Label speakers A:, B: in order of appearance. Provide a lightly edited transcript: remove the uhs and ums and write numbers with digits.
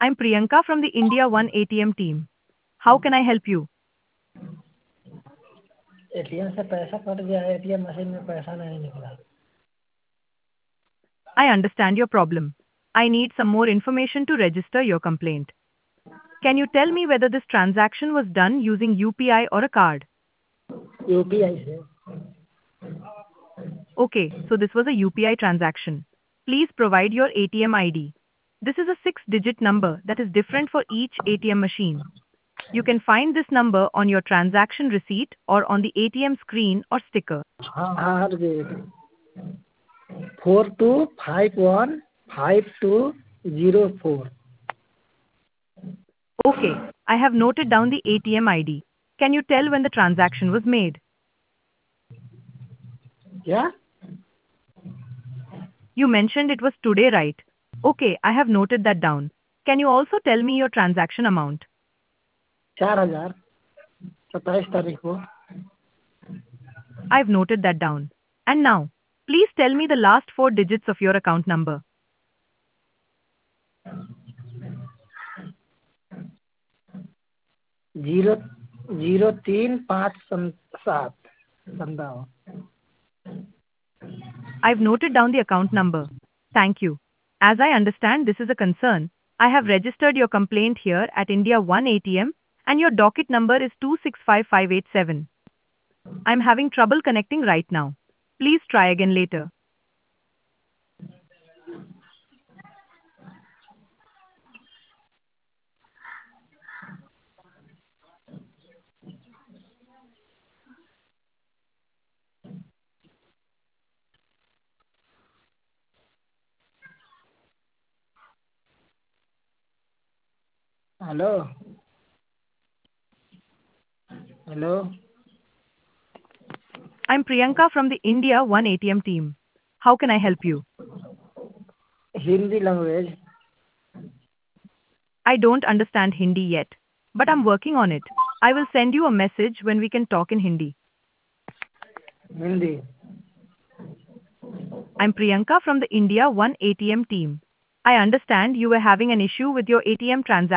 A: I'm Priyanka from the India One ATM team. How can I help you?
B: ATM से पैसा cut गया है, ATM machine में पैसा नहीं निकला।
A: I understand your problem. I need some more information to register your complaint. Can you tell me whether this transaction was done using UPI or a card?
B: UPI से।
A: Okay, so this was a UPI transaction. Please provide your ATM ID. This is a six-digit number that is different for each ATM machine. You can find this number on your transaction receipt or on the ATM screen or sticker.
B: हाँ रुकिए, 42515204।
A: Okay, I have noted down the ATM ID. Can you tell when the transaction was made?
B: क्या?
A: You mentioned it was today, right? Okay, I have noted that down. Can you also tell me your transaction amount?
B: 4000, 27 तारीख को।
A: I've noted that down. And now, please tell me the last four digits of your account number.
B: 00357 संतावन।
A: I've noted down the account number. Thank you. As I understand this is a concern, I have registered your complaint here at India One ATM and your docket number is 2655587. I'm having trouble connecting right now. Please try again later.
B: Hello hello.
A: I'm Priyanka from the India One ATM team. How can I help you?
B: Hindi language.
A: I don't understand Hindi yet, but I'm working on it. I will send you a message when we can talk in Hindi.
B: Hindi.
A: I'm Priyanka from the India One ATM team. I understand you were having an issue with your ATM transaction.